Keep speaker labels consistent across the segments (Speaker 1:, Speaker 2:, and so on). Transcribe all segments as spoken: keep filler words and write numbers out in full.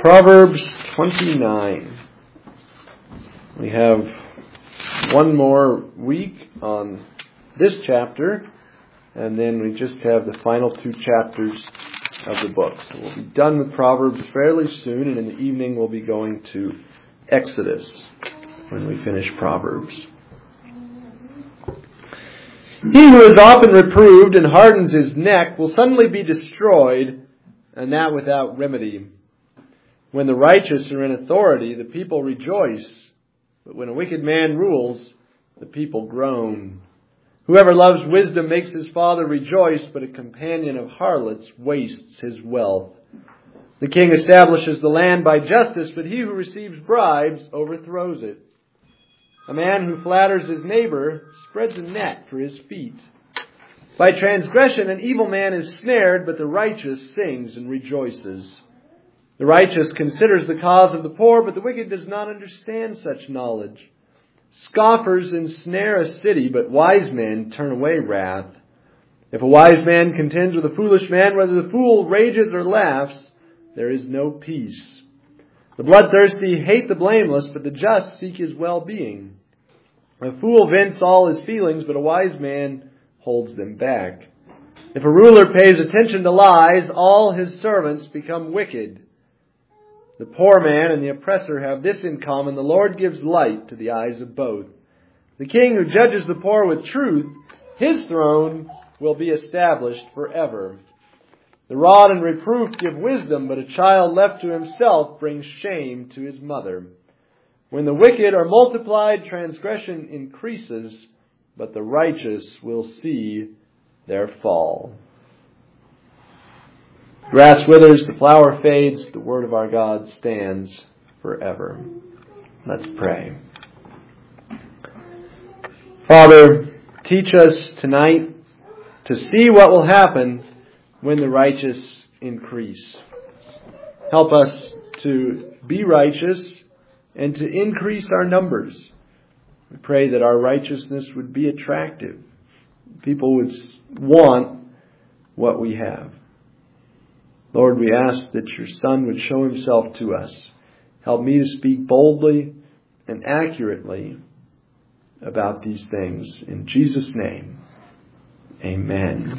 Speaker 1: Proverbs twenty-nine. We have one more week on this chapter, and then we just have the final two chapters of the book. So we'll be done with Proverbs fairly soon, and in the evening we'll be going to Exodus when we finish Proverbs. He who is often reproved and hardens his neck will suddenly be destroyed, and that without remedy. When the righteous are in authority, the people rejoice. But when a wicked man rules, the people groan. Whoever loves wisdom makes his father rejoice, but a companion of harlots wastes his wealth. The king establishes the land by justice, but he who receives bribes overthrows it. A man who flatters his neighbor spreads a net for his feet. By transgression an evil man is snared, but the righteous sings and rejoices. The righteous considers the cause of the poor, but the wicked does not understand such knowledge. Scoffers ensnare a city, but wise men turn away wrath. If a wise man contends with a foolish man, whether the fool rages or laughs, there is no peace. The bloodthirsty hate the blameless, but the just seek his well-being. A fool vents all his feelings, but a wise man holds them back. If a ruler pays attention to lies, all his servants become wicked. The poor man and the oppressor have this in common: the Lord gives light to the eyes of both. The king who judges the poor with truth, his throne will be established forever. The rod and reproof give wisdom, but a child left to himself brings shame to his mother. When the wicked are multiplied, transgression increases, but the righteous will see their fall. Grass withers, the flower fades, the word of our God stands forever. Let's pray. Father, teach us tonight to see what will happen when the righteous increase. Help us to be righteous and to increase our numbers. We pray that our righteousness would be attractive. People would want what we have. Lord, we ask that your Son would show himself to us. Help me to speak boldly and accurately about these things. In Jesus' name, amen.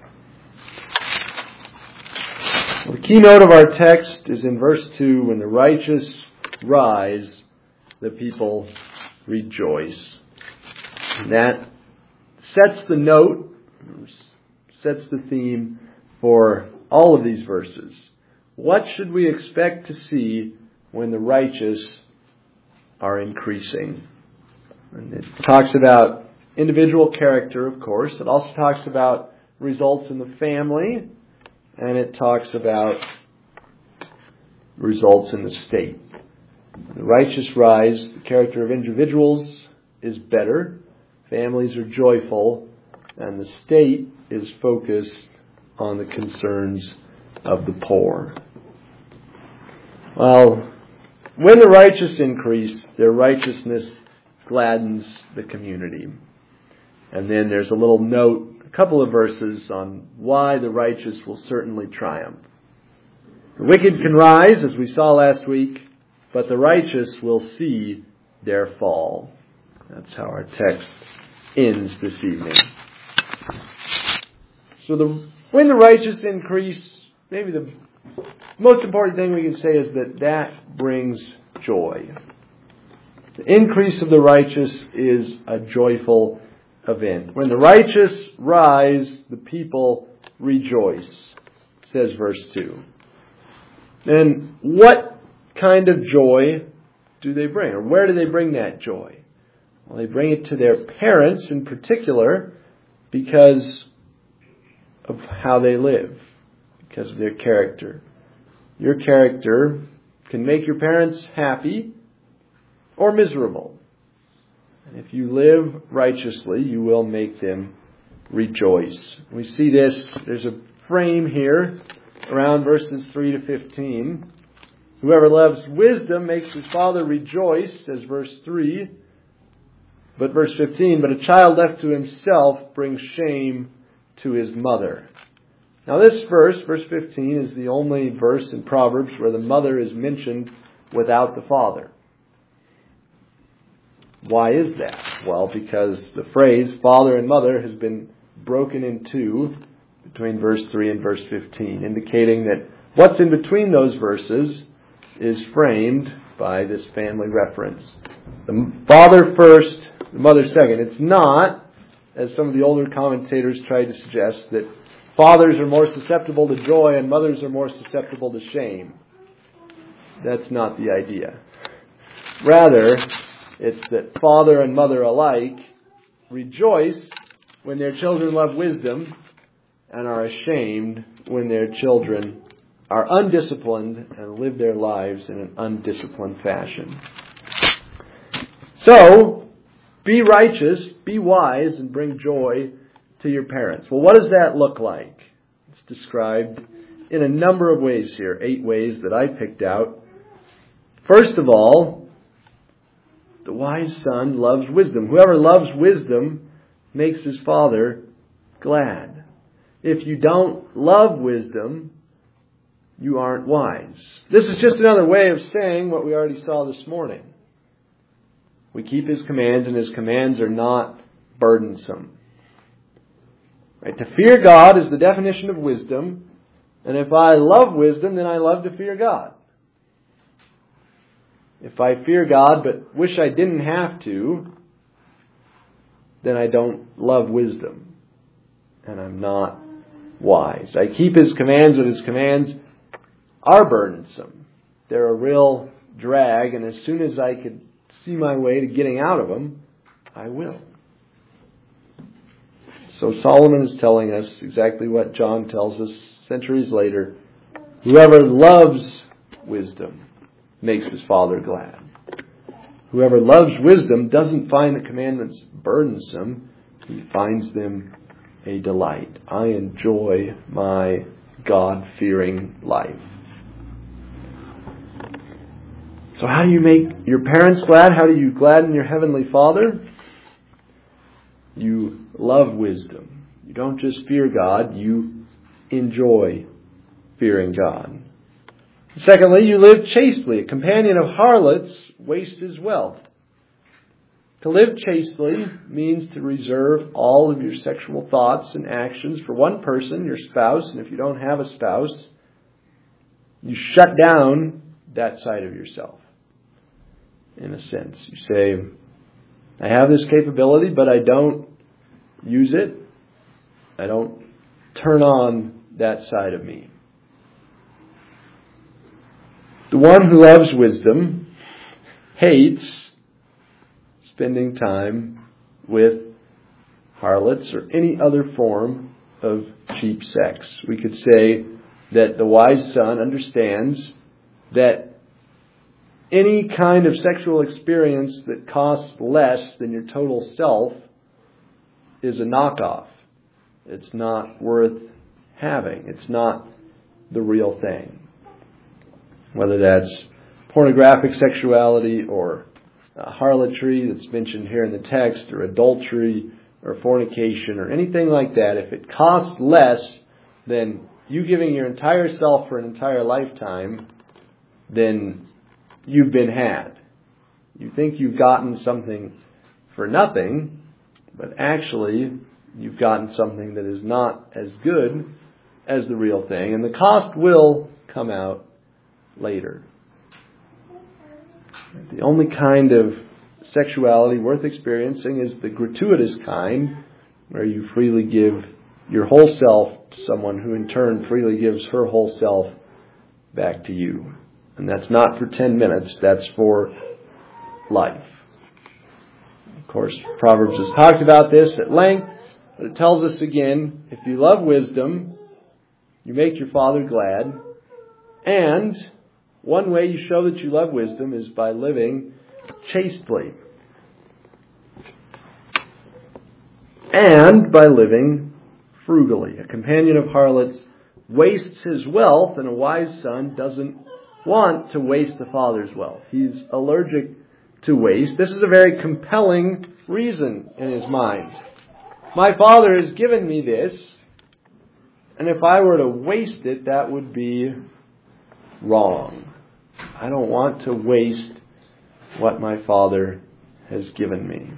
Speaker 1: Well, the keynote of our text is in verse two: when the righteous rise, the people rejoice. And that sets the note, sets the theme for all of these verses. What should we expect to see when the righteous are increasing? And it talks about individual character, of course. It also talks about results in the family. And it talks about results in the state. The righteous rise, the character of individuals is better. Families are joyful. And the state is focused on the concerns of the poor. Well, when the righteous increase, their righteousness gladdens the community. And then there's a little note, a couple of verses on why the righteous will certainly triumph. The wicked can rise, as we saw last week, but the righteous will see their fall. That's how our text ends this evening. So the When the righteous increase, maybe the most important thing we can say is that that brings joy. The increase of the righteous is a joyful event. When the righteous rise, the people rejoice, says verse two. And what kind of joy do they bring? Or where do they bring that joy? Well, they bring it to their parents in particular because of how they live, because of their character. Your character can make your parents happy or miserable. And if you live righteously, you will make them rejoice. We see this, there's a frame here around verses three to fifteen. Whoever loves wisdom makes his father rejoice, says verse three. But verse fifteen, but a child left to himself brings shame to his mother. Now this verse, verse fifteen, is the only verse in Proverbs where the mother is mentioned without the father. Why is that? Well, because the phrase father and mother has been broken in two between verse three and verse fifteen, indicating that what's in between those verses is framed by this family reference. The father first, the mother second. It's not, as some of the older commentators try to suggest, that fathers are more susceptible to joy and mothers are more susceptible to shame. That's not the idea. Rather, it's that father and mother alike rejoice when their children love wisdom and are ashamed when their children are undisciplined and live their lives in an undisciplined fashion. So, be righteous, be wise, and bring joy to your parents. Well, what does that look like? It's described in a number of ways here, eight ways that I picked out. First of all, the wise son loves wisdom. Whoever loves wisdom makes his father glad. If you don't love wisdom, you aren't wise. This is just another way of saying what we already saw this morning. We keep His commands, and His commands are not burdensome. Right? To fear God is the definition of wisdom, and if I love wisdom, then I love to fear God. If I fear God but wish I didn't have to, then I don't love wisdom, and I'm not wise. I keep His commands, but His commands are burdensome. They're a real drag, and as soon as I could see my way to getting out of them, I will. So Solomon is telling us exactly what John tells us centuries later. Whoever loves wisdom makes his father glad. Whoever loves wisdom doesn't find the commandments burdensome. He finds them a delight. I enjoy my God-fearing life. So how do you make your parents glad? How do you gladden your Heavenly Father? You love wisdom. You don't just fear God, you enjoy fearing God. Secondly, you live chastely. A companion of harlots wastes his wealth. To live chastely means to reserve all of your sexual thoughts and actions for one person, your spouse, and if you don't have a spouse, you shut down that side of yourself. In a sense, you say, I have this capability, but I don't use it. I don't turn on that side of me. The one who loves wisdom hates spending time with harlots or any other form of cheap sex. We could say that the wise son understands that any kind of sexual experience that costs less than your total self is a knockoff. It's not worth having. It's not the real thing. Whether that's pornographic sexuality or uh, harlotry that's mentioned here in the text, or adultery or fornication or anything like that, if it costs less than you giving your entire self for an entire lifetime, then you've been had. You think you've gotten something for nothing, but actually you've gotten something that is not as good as the real thing, and the cost will come out later. The only kind of sexuality worth experiencing is the gratuitous kind, where you freely give your whole self to someone who in turn freely gives her whole self back to you. And that's not for ten minutes, that's for life. Of course, Proverbs has talked about this at length, but it tells us again, if you love wisdom, you make your father glad. And one way you show that you love wisdom is by living chastely. And by living frugally. A companion of harlots wastes his wealth, and a wise son doesn't want to waste the father's wealth. He's allergic to waste. This is a very compelling reason in his mind. My father has given me this, And if I were to waste it, that would be wrong. I don't want to waste what my Father has given me.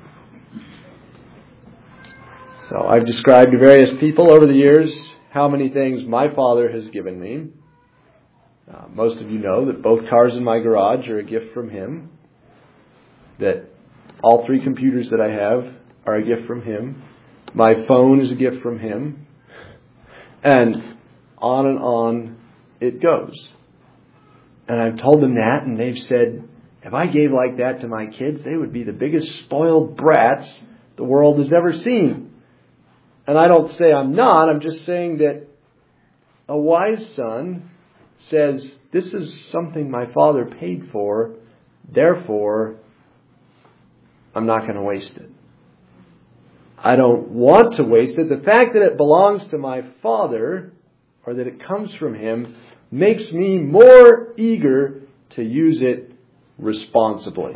Speaker 1: So I've described to various people over the years how many things my Father has given me. Uh, most of you know that both cars in my garage are a gift from Him. That all three computers that I have are a gift from Him. My phone is a gift from Him. And on and on it goes. And I've told them that, and they've said, if I gave like that to my kids, they would be the biggest spoiled brats the world has ever seen. And I don't say I'm not. I'm just saying that a wise son says, this is something my Father paid for, therefore I'm not going to waste it. I don't want to waste it. The fact that it belongs to my Father, or that it comes from Him, makes me more eager to use it responsibly.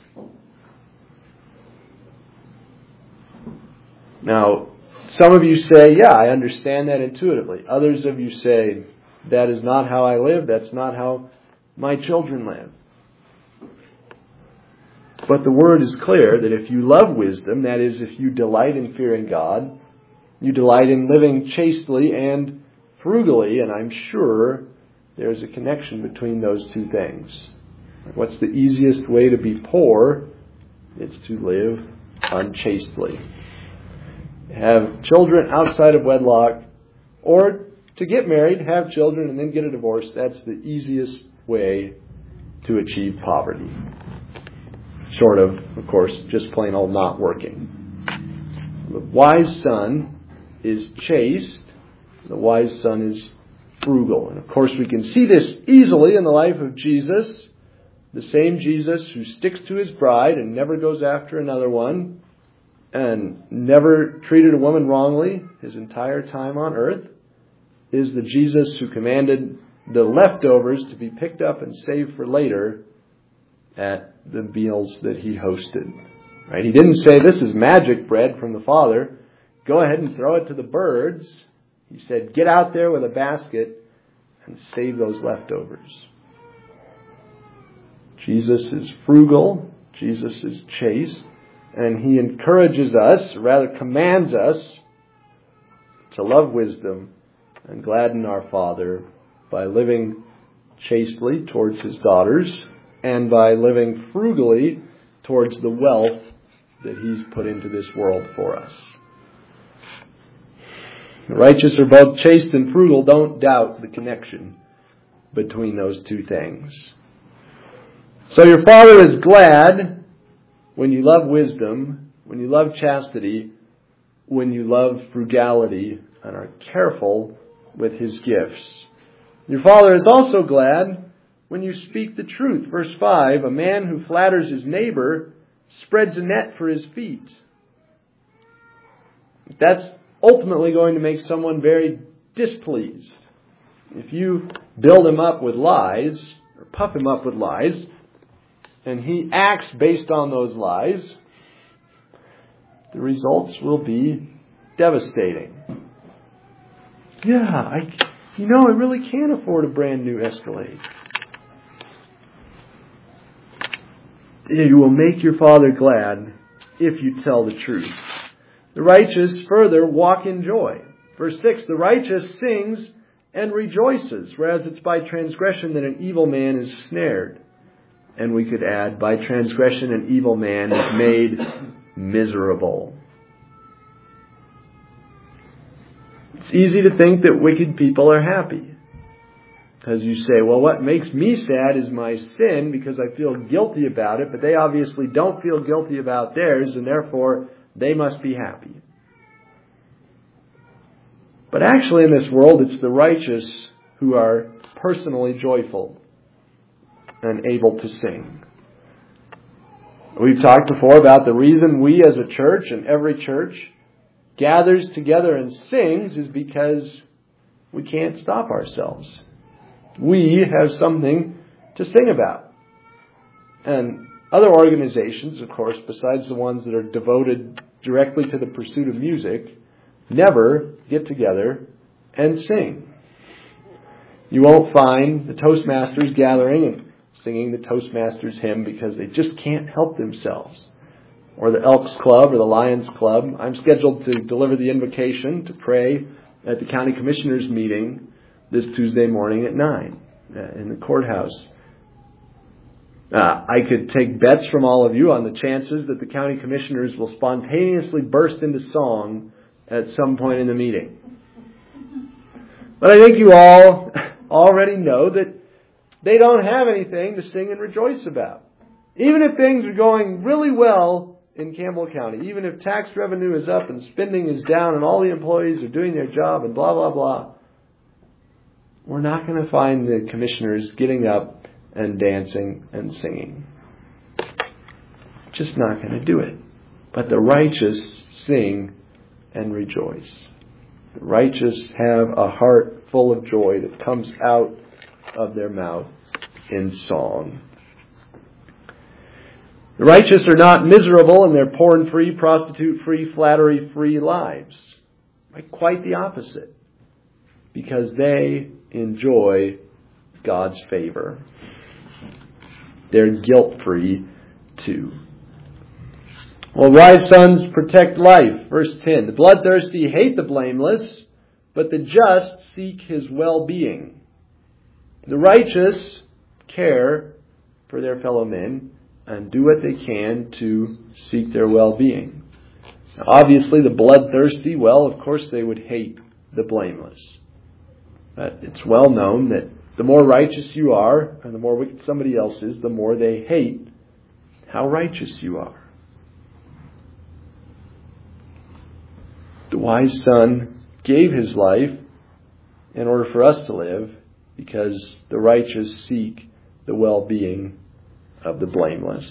Speaker 1: Now, some of you say, yeah, I understand that intuitively. Others of you say, that is not how I live. That's not how my children live. But the Word is clear that if you love wisdom, that is, if you delight in fearing God, you delight in living chastely and frugally, and I'm sure there's a connection between those two things. What's the easiest way to be poor? It's to live unchastely. Have children outside of wedlock, or to get married, have children, and then get a divorce. That's the easiest way to achieve poverty. Short of, of course, just plain old not working. The wise son is chaste. The wise son is frugal. And of course we can see this easily in the life of Jesus. The same Jesus who sticks to His bride and never goes after another one, and never treated a woman wrongly his entire time on earth, is the Jesus who commanded the leftovers to be picked up and saved for later at the meals that He hosted. Right? He didn't say, this is magic bread from the Father, go ahead and throw it to the birds. He said, get out there with a basket and save those leftovers. Jesus is frugal. Jesus is chaste. And He encourages us, or rather commands us, to love wisdom and gladden our Father by living chastely towards His daughters and by living frugally towards the wealth that He's put into this world for us. The righteous are both chaste and frugal. Don't doubt the connection between those two things. So your Father is glad when you love wisdom, when you love chastity, when you love frugality and are careful with His gifts. Your Father is also glad when you speak the truth. Verse five, a man who flatters his neighbor spreads a net for his feet. That's ultimately going to make someone very displeased. If you build him up with lies, or puff him up with lies, and he acts based on those lies, the results will be devastating. Yeah, I, you know, I really can't afford a brand new Escalade. You will make your Father glad if you tell the truth. The righteous further walk in joy. Verse six, the righteous sings and rejoices, whereas it's by transgression that an evil man is snared. And we could add, by transgression an evil man is made miserable. It's easy to think that wicked people are happy. Because you say, well, what makes me sad is my sin because I feel guilty about it, but they obviously don't feel guilty about theirs, and therefore they must be happy. But actually in this world, it's the righteous who are personally joyful and able to sing. We've talked before about the reason we as a church, and every church, gathers together and sings is because we can't stop ourselves. We have something to sing about. And other organizations, of course, besides the ones that are devoted directly to the pursuit of music, never get together and sing. You won't find the Toastmasters gathering and singing the Toastmasters hymn because they just can't help themselves. Or the Elks Club or the Lions Club. I'm scheduled to deliver the invocation to pray at the County Commissioners meeting this Tuesday morning at nine uh, in the courthouse. Uh, I could take bets from all of you on the chances that the County Commissioners will spontaneously burst into song at some point in the meeting. But I think you all already know that they don't have anything to sing and rejoice about. Even if things are going really well in Campbell County, even if tax revenue is up and spending is down and all the employees are doing their job and blah, blah, blah, we're not going to find the commissioners getting up and dancing and singing. Just not going to do it. But the righteous sing and rejoice. The righteous have a heart full of joy that comes out of their mouth in song. The righteous are not miserable in their porn-free, prostitute-free, flattery-free lives. Quite the opposite. Because they enjoy God's favor. They're guilt-free too. Well, wise sons protect life. Verse ten. The bloodthirsty hate the blameless, but the just seek his well-being. The righteous care for their fellow men and do what they can to seek their well-being. Now, obviously, the bloodthirsty, well, of course they would hate the blameless. But it's well known that the more righteous you are, and the more wicked somebody else is, the more they hate how righteous you are. The wise son gave his life in order for us to live, because the righteous seek the well-being of the blameless.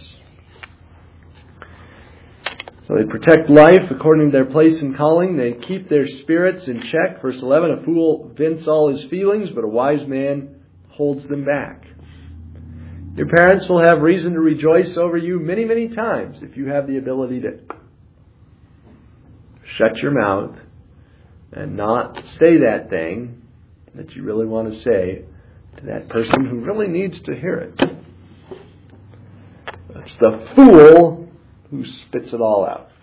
Speaker 1: So they protect life according to their place and calling. They keep their spirits in check. Verse eleven, a fool vents all his feelings, but a wise man holds them back. Your parents will have reason to rejoice over you many, many times if you have the ability to shut your mouth and not say that thing that you really want to say to that person who really needs to hear it. It's the fool who spits it all out.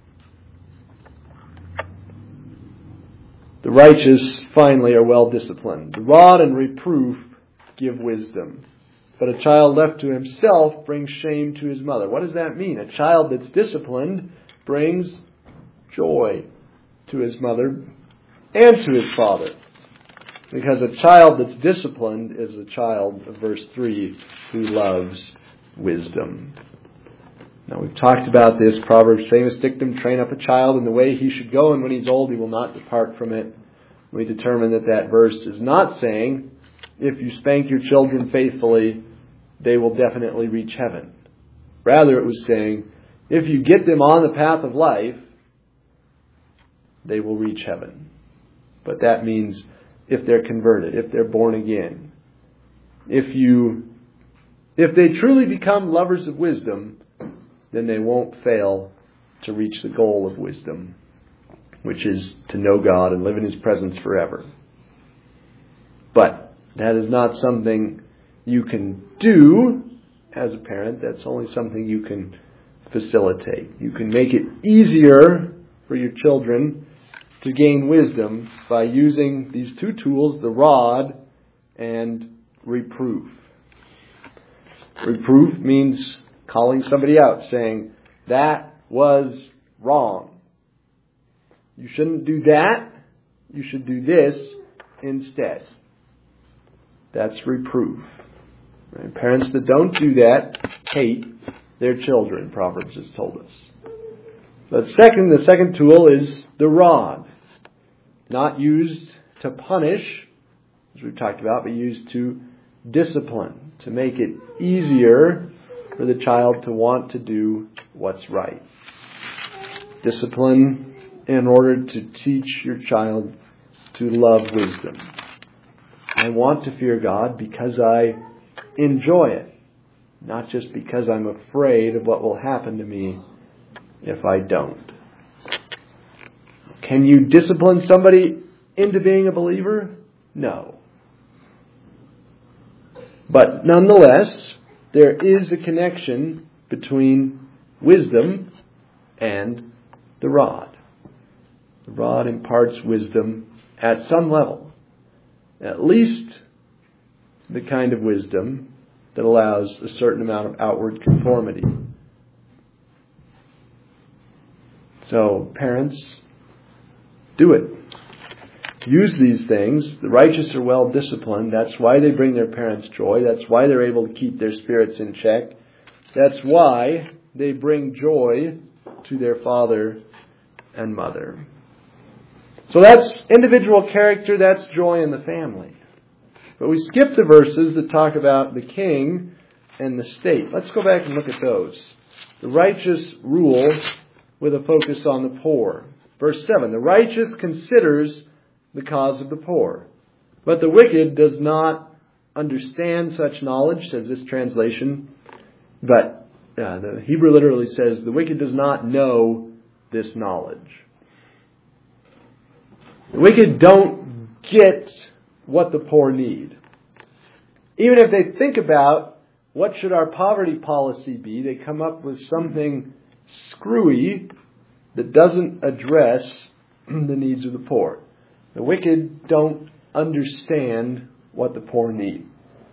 Speaker 1: The righteous, finally, are well disciplined. The rod and reproof give wisdom, but a child left to himself brings shame to his mother. What does that mean? A child that's disciplined brings joy to his mother and to his father. Because a child that's disciplined is a child, of verse three, who loves wisdom. Now, we've talked about this. Proverbs' famous dictum, train up a child in the way he should go, and when he's old, he will not depart from it. We determine that that verse is not saying, if you spank your children faithfully, they will definitely reach heaven. Rather, it was saying, if you get them on the path of life, they will reach heaven. But that means if they're converted, if they're born again. If you, if they truly become lovers of wisdom, then they won't fail to reach the goal of wisdom, which is to know God and live in His presence forever. But that is not something you can do as a parent. That's only something you can facilitate. You can make it easier for your children to gain wisdom by using these two tools, the rod and reproof. Reproof means calling somebody out, saying, that was wrong. You shouldn't do that. You should do this instead. That's reproof. Right? Parents that don't do that hate their children, Proverbs has told us. But second, the second tool is the rod. Not used to punish, as we've talked about, but used to discipline, to make it easier for the child to want to do what's right. Discipline in order to teach your child to love wisdom. I want to fear God because I enjoy it, not just because I'm afraid of what will happen to me if I don't. Can you discipline somebody into being a believer? No. But nonetheless, there is a connection between wisdom and the rod. The rod imparts wisdom at some level. At least the kind of wisdom that allows a certain amount of outward conformity. So, parents, do it. Use these things. The righteous are well disciplined. That's why they bring their parents joy. That's why they're able to keep their spirits in check. That's why they bring joy to their father and mother. So that's individual character. That's joy in the family. But we skip the verses that talk about the king and the state. Let's go back and look at those. The righteous rule with a focus on the poor. Verse seven, the righteous considers the cause of the poor, but the wicked does not understand such knowledge, says this translation. But uh, the Hebrew literally says, the wicked does not know this knowledge. The wicked don't get what the poor need. Even if they think about what should our poverty policy be, they come up with something screwy that doesn't address the needs of the poor. The wicked don't understand what the poor need,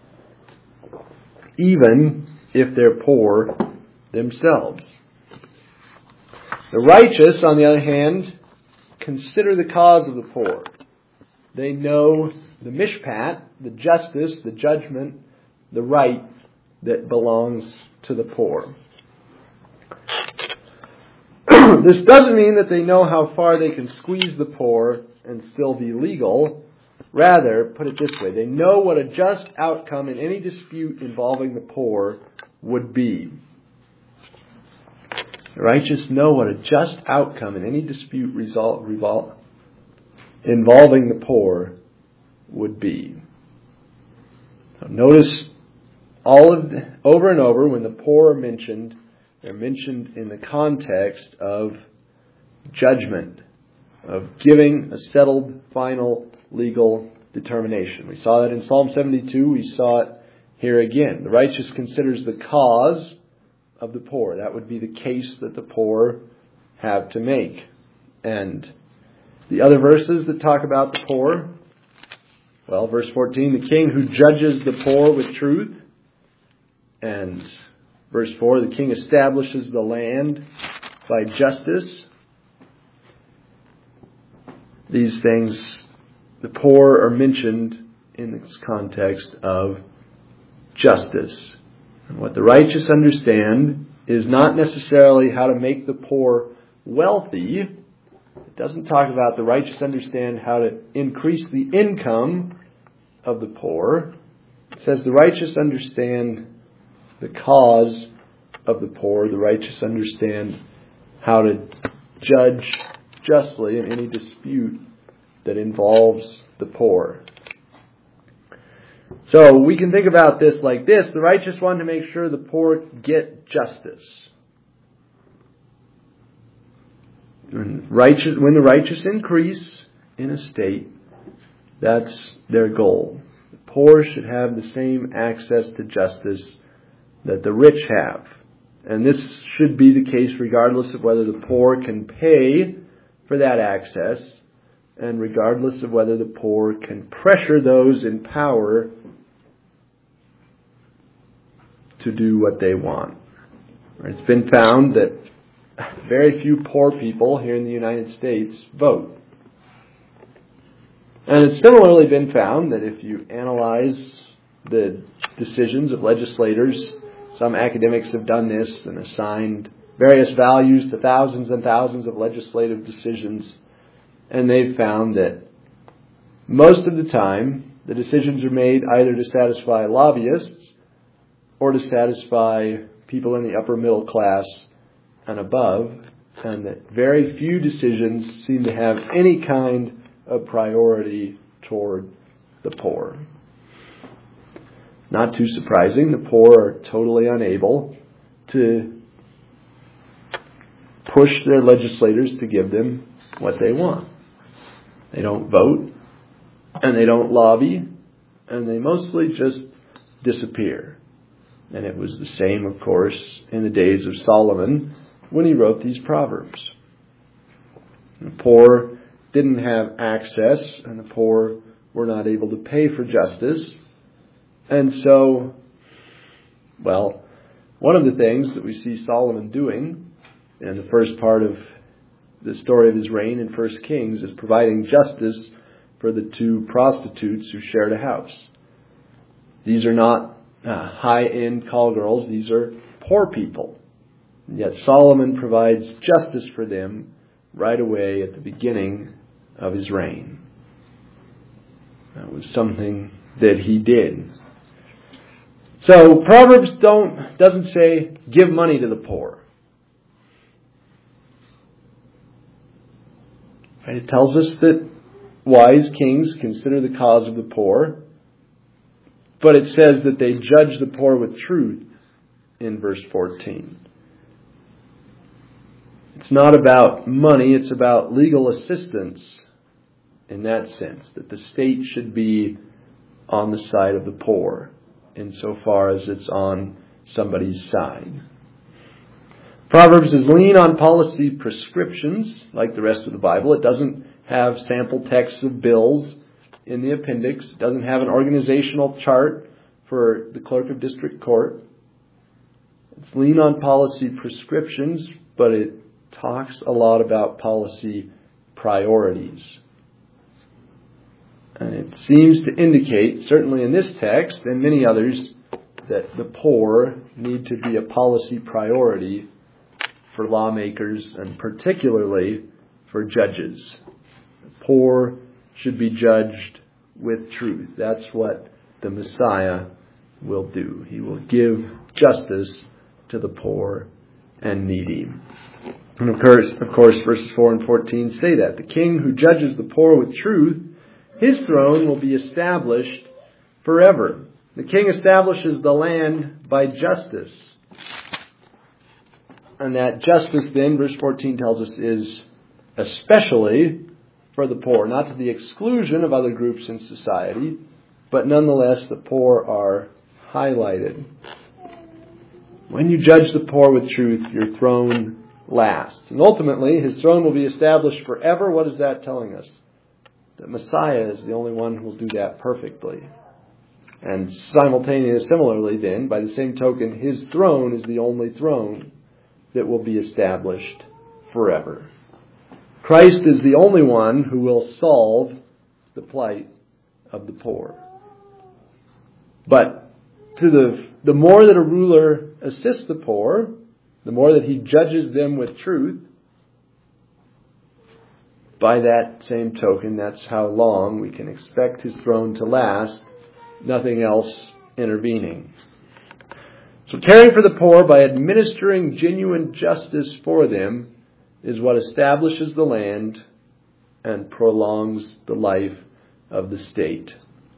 Speaker 1: even if they're poor themselves. The righteous, on the other hand, consider the cause of the poor. They know the mishpat, the justice, the judgment, the right that belongs to the poor. This doesn't mean that they know how far they can squeeze the poor and still be legal. Rather, put it this way, they know what a just outcome in any dispute involving the poor would be. The righteous know what a just outcome in any dispute result, revol, involving the poor would be. So notice all of the, over and over when the poor are mentioned, they're mentioned in the context of judgment, of giving a settled, final, legal determination. We saw that in Psalm seventy-two. We saw it here again. The righteous considers the cause of the poor. That would be the case that the poor have to make. And the other verses that talk about the poor, well, verse fourteen, the king who judges the poor with truth. And verse four, the king establishes the land by justice. These things, the poor are mentioned in this context of justice. And what the righteous understand is not necessarily how to make the poor wealthy. It doesn't talk about the righteous understand how to increase the income of the poor. It says the righteous understand the cause of the poor. The righteous understand how to judge justly in any dispute that involves the poor. So we can think about this like this. The righteous want to make sure the poor get justice. When, righteous, when the righteous increase in a state, that's their goal. The poor should have the same access to justice that the rich have. And this should be the case regardless of whether the poor can pay for that access and regardless of whether the poor can pressure those in power to do what they want. It's been found that very few poor people here in the United States vote. And it's similarly been found that if you analyze the decisions of legislators, some academics have done this and assigned various values to thousands and thousands of legislative decisions, and they've found that most of the time the decisions are made either to satisfy lobbyists or to satisfy people in the upper middle class and above, and that very few decisions seem to have any kind of priority toward the poor. Not too surprising, the poor are totally unable to push their legislators to give them what they want. They don't vote, and they don't lobby, and they mostly just disappear. And it was the same, of course, in the days of Solomon when he wrote these Proverbs. The poor didn't have access, and the poor were not able to pay for justice. And so, well, one of the things that we see Solomon doing in the first part of the story of his reign in First Kings is providing justice for the two prostitutes who shared a house. These are not uh, high-end call girls. These are poor people. And yet Solomon provides justice for them right away at the beginning of his reign. That was something that he did. So Proverbs don't doesn't say give money to the poor. Right? It tells us that wise kings consider the cause of the poor, but it says that they judge the poor with truth in verse fourteen. It's not about money, it's about legal assistance in that sense, that the state should be on the side of the poor insofar as it's on somebody's side. Proverbs is lean on policy prescriptions like the rest of the Bible. It doesn't have sample texts of bills in the appendix. It doesn't have an organizational chart for the clerk of district court. It's lean on policy prescriptions, but it talks a lot about policy priorities. And it seems to indicate, certainly in this text and many others, that the poor need to be a policy priority for lawmakers and particularly for judges. The poor should be judged with truth. That's what the Messiah will do. He will give justice to the poor and needy. And of course, of course, verses four and fourteen say that. The king who judges the poor with truth, his throne will be established forever. The king establishes the land by justice. And that justice then, verse fourteen tells us, is especially for the poor. Not to the exclusion of other groups in society, but nonetheless the poor are highlighted. When you judge the poor with truth, your throne lasts. And ultimately, his throne will be established forever. What is that telling us? That Messiah is the only one who will do that perfectly. And simultaneously, similarly then, by the same token, his throne is the only throne that will be established forever. Christ is the only one who will solve the plight of the poor. But to the, the more that a ruler assists the poor, the more that he judges them with truth, by that same token, that's how long we can expect his throne to last, nothing else intervening. So caring for the poor by administering genuine justice for them is what establishes the land and prolongs the life of the state.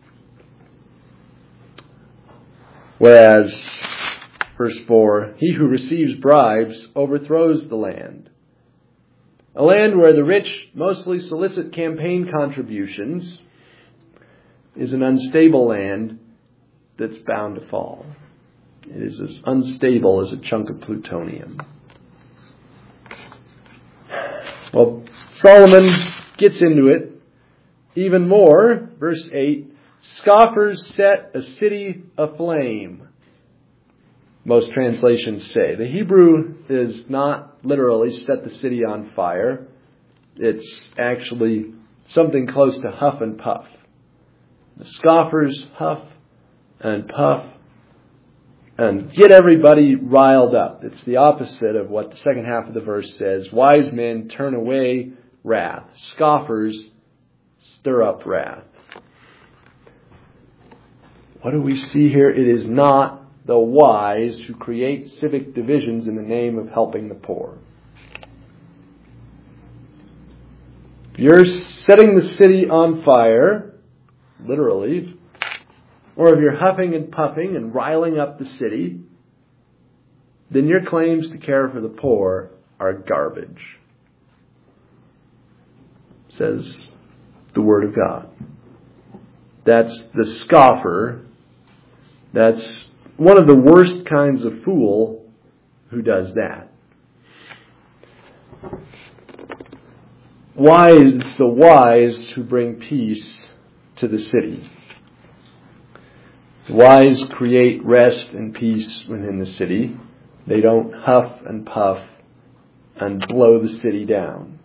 Speaker 1: Whereas, verse four, he who receives bribes overthrows the land. A land where the rich mostly solicit campaign contributions is an unstable land that's bound to fall. It is as unstable as a chunk of plutonium. Well, Solomon gets into it even more. Verse eight, scoffers set a city aflame. Most translations say. The Hebrew is not literally set the city on fire. It's actually something close to huff and puff. The scoffers huff and puff and get everybody riled up. It's the opposite of what the second half of the verse says. Wise men turn away wrath. Scoffers stir up wrath. What do we see here? It is not the wise who create civic divisions in the name of helping the poor. If you're setting the city on fire, literally, or if you're huffing and puffing and riling up the city, then your claims to care for the poor are garbage. It says the Word of God. That's the scoffer. That's one of the worst kinds of fool who does that. Wise the wise who bring peace to the city. The wise create rest and peace within the city. They don't huff and puff and blow the city down.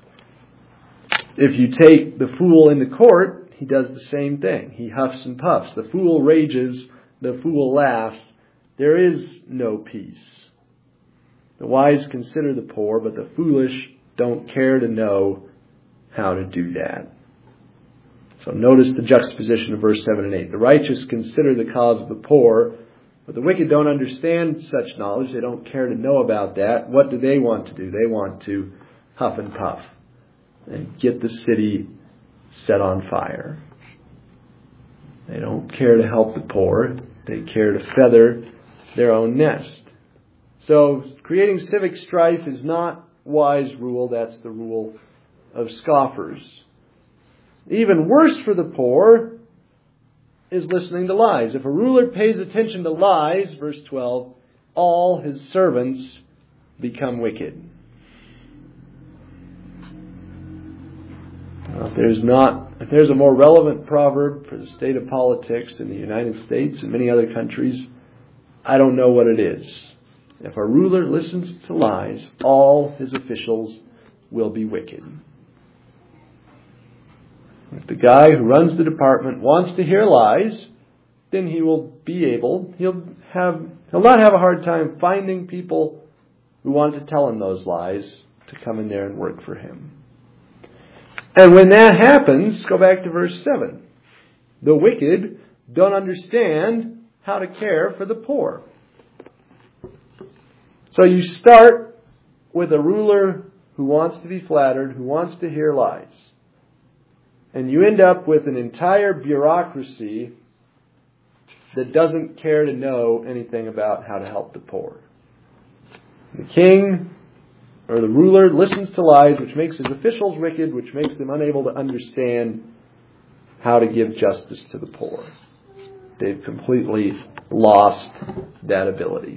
Speaker 1: If you take the fool into court, he does the same thing. He huffs and puffs. The fool rages. The fool laughs. There is no peace. The wise consider the poor, but the foolish don't care to know how to do that. So notice the juxtaposition of verse seven and eight. The righteous consider the cause of the poor, but the wicked don't understand such knowledge. They don't care to know about that. What do they want to do? They want to huff and puff and get the city set on fire. They don't care to help the poor. They care to feather their own nest. So creating civic strife is not wise rule. That's the rule of scoffers. Even worse for the poor is listening to lies. If a ruler pays attention to lies, verse twelve, all his servants become wicked. Now, if there's not, if there's a more relevant proverb for the state of politics in the United States and many other countries, I don't know what it is. If a ruler listens to lies, all his officials will be wicked. If the guy who runs the department wants to hear lies, then he will be able, he'll have, he'll not have a hard time finding people who want to tell him those lies to come in there and work for him. And when that happens, go back to verse seven. The wicked don't understand how to care for the poor. So you start with a ruler who wants to be flattered, who wants to hear lies. And you end up with an entire bureaucracy that doesn't care to know anything about how to help the poor. The king or the ruler listens to lies, which makes his officials wicked, which makes them unable to understand how to give justice to the poor. They've completely lost that ability.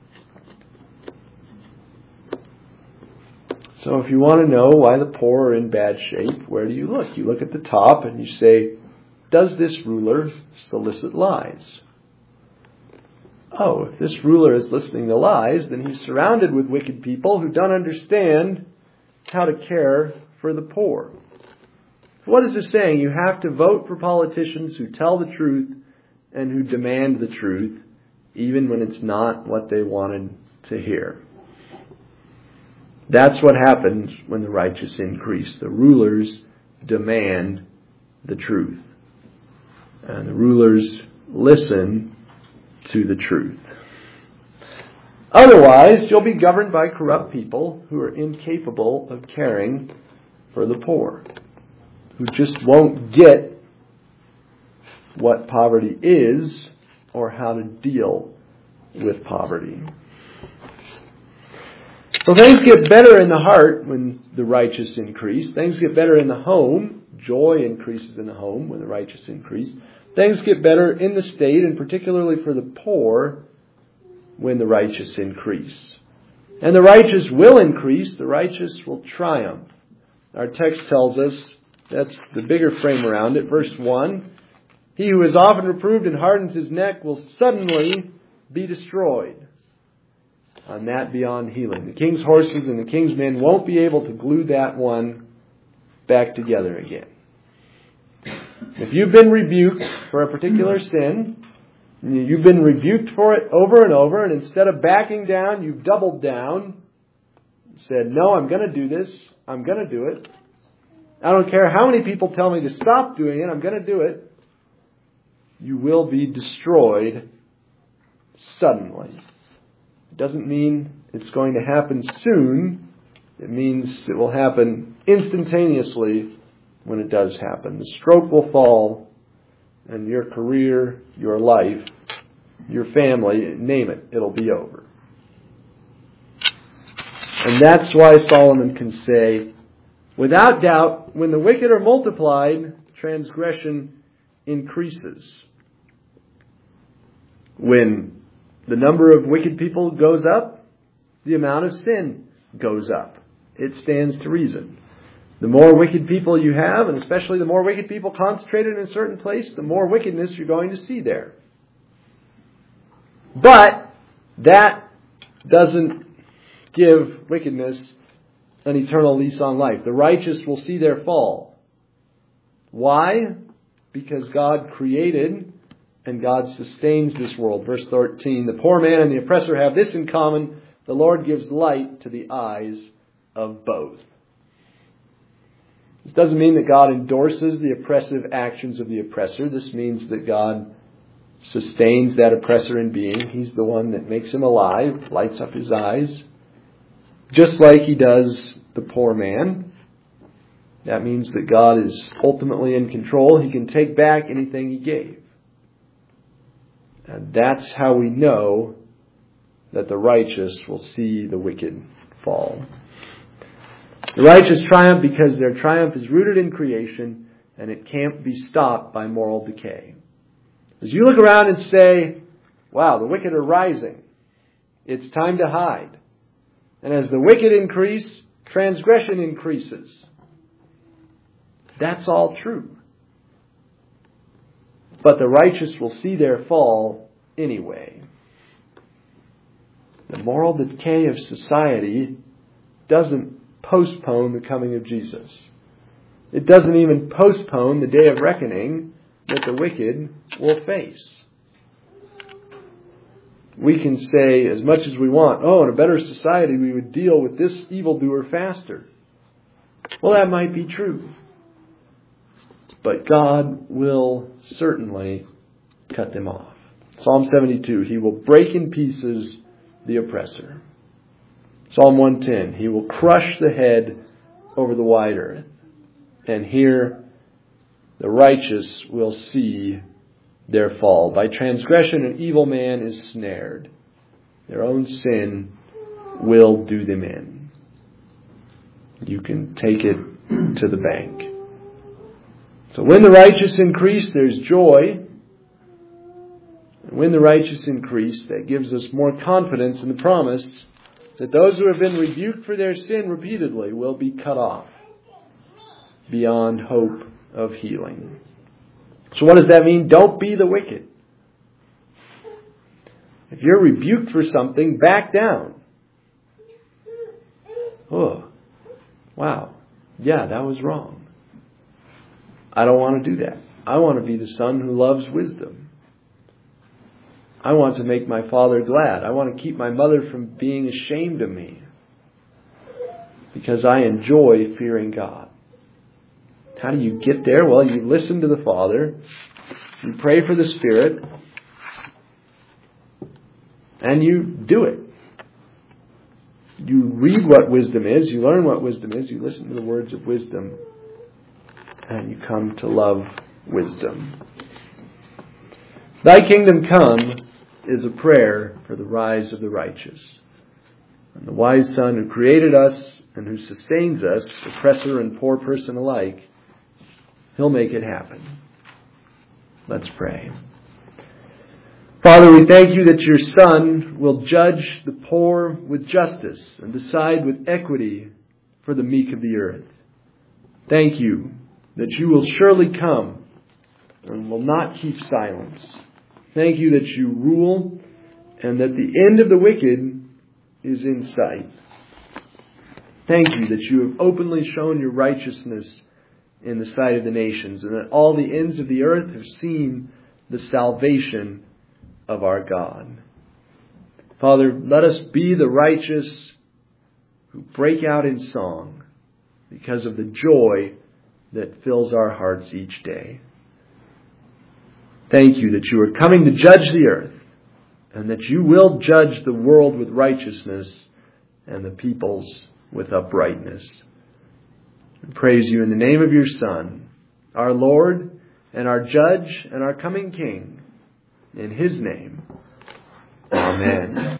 Speaker 1: So if you want to know why the poor are in bad shape, where do you look? You look at the top and you say, does this ruler solicit lies? Oh, if this ruler is listening to lies, then he's surrounded with wicked people who don't understand how to care for the poor. What is this saying? You have to vote for politicians who tell the truth and who demand the truth, even when it's not what they wanted to hear. That's what happens when the righteous increase. The rulers demand the truth. And the rulers listen to the truth. Otherwise, you'll be governed by corrupt people who are incapable of caring for the poor, who just won't get what poverty is or how to deal with poverty. So things get better in the heart when the righteous increase. Things get better in the home. Joy increases in the home when the righteous increase. Things get better in the state, and particularly for the poor, when the righteous increase. And the righteous will increase. The righteous will triumph. Our text tells us, that's the bigger frame around it. Verse one, he who is often reproved and hardens his neck will suddenly be destroyed. On that beyond healing. The king's horses and the king's men won't be able to glue that one back together again. If you've been rebuked for a particular sin, you've been rebuked for it over and over, and instead of backing down, you've doubled down, said, no, I'm going to do this, I'm going to do it. I don't care how many people tell me to stop doing it, I'm going to do it. You will be destroyed suddenly. It doesn't mean it's going to happen soon. It means it will happen instantaneously when it does happen. The stroke will fall, and your career, your life, your family, name it, it'll be over. And that's why Solomon can say, Without doubt, when the wicked are multiplied, transgression increases. When the number of wicked people goes up, the amount of sin goes up. It stands to reason. The more wicked people you have, and especially the more wicked people concentrated in a certain place, the more wickedness you're going to see there. But that doesn't give wickedness an eternal lease on life. The righteous will see their fall. Why? Because God created and God sustains this world. Verse thirteen, the poor man and the oppressor have this in common: the Lord gives light to the eyes of both. This doesn't mean that God endorses the oppressive actions of the oppressor. This means that God sustains that oppressor in being. He's the one that makes him alive, lights up his eyes, just like He does the poor man. That means that God is ultimately in control. He can take back anything He gave. And that's how we know that the righteous will see the wicked fall. The righteous triumph because their triumph is rooted in creation, and it can't be stopped by moral decay. As you look around and say, wow, the wicked are rising, it's time to hide. And as the wicked increase, transgression increases. That's all true. But the righteous will see their fall anyway. The moral decay of society doesn't postpone the coming of Jesus. It doesn't even postpone the day of reckoning that the wicked will face. We can say as much as we want, oh, in a better society we would deal with this evildoer faster. Well, that might be true. But God will certainly cut them off. Psalm seventy-two, He will break in pieces the oppressor. Psalm one ten, He will crush the head over the wide earth. And here the righteous will see their fall. By transgression an evil man is snared. Their own sin will do them in. You can take it to the bank. So when the righteous increase, there's joy. And when the righteous increase, that gives us more confidence in the promise that those who have been rebuked for their sin repeatedly will be cut off beyond hope of healing. So what does that mean? Don't be the wicked. If you're rebuked for something, back down. Oh, wow. Yeah, that was wrong. I don't want to do that. I want to be the son who loves wisdom. I want to make my father glad. I want to keep my mother from being ashamed of me because I enjoy fearing God. How do you get there? Well, you listen to the Father, you pray for the Spirit, and you do it. You read what wisdom is, you learn what wisdom is, you listen to the words of wisdom, and you come to love wisdom. Thy kingdom come is a prayer for the rise of the righteous. And the wise Son who created us and who sustains us, oppressor and poor person alike, He'll make it happen. Let's pray. Father, we thank You that Your Son will judge the poor with justice and decide with equity for the meek of the earth. Thank You that You will surely come and will not keep silence. Thank You that You rule and that the end of the wicked is in sight. Thank You that You have openly shown Your righteousness in the sight of the nations, and that all the ends of the earth have seen the salvation of our God. Father, let us be the righteous who break out in song because of the joy that fills our hearts each day. Thank You that You are coming to judge the earth, and that You will judge the world with righteousness and the peoples with uprightness. And praise You in the name of Your Son, our Lord and our Judge and our coming King. In His name, amen.